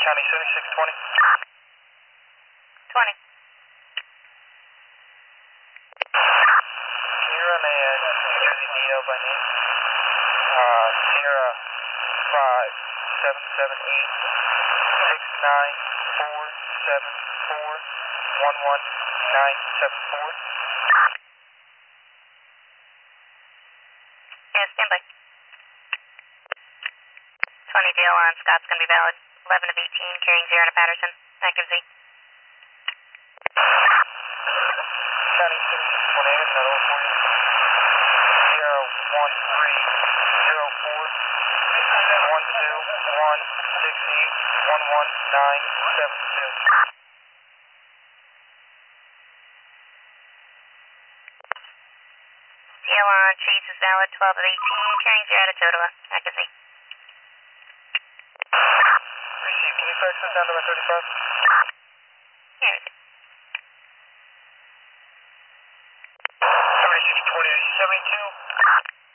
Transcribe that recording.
County 7620. 20. Can you run a New Jersey DL by name? Sierra 5778-69474-11974. Yeah, stand by. 20 DL on Scott's going to be valid. 11 of 18, carrying 0 to Patterson. Active Z. County 7620, another one for you. Sierra 13-041-121-68-11972. DL on Chase is valid. 12 of 18, carrying 0 to Totowa. Active Z. Receive, can you fax this down to my 35? Here it is. 7620, 72.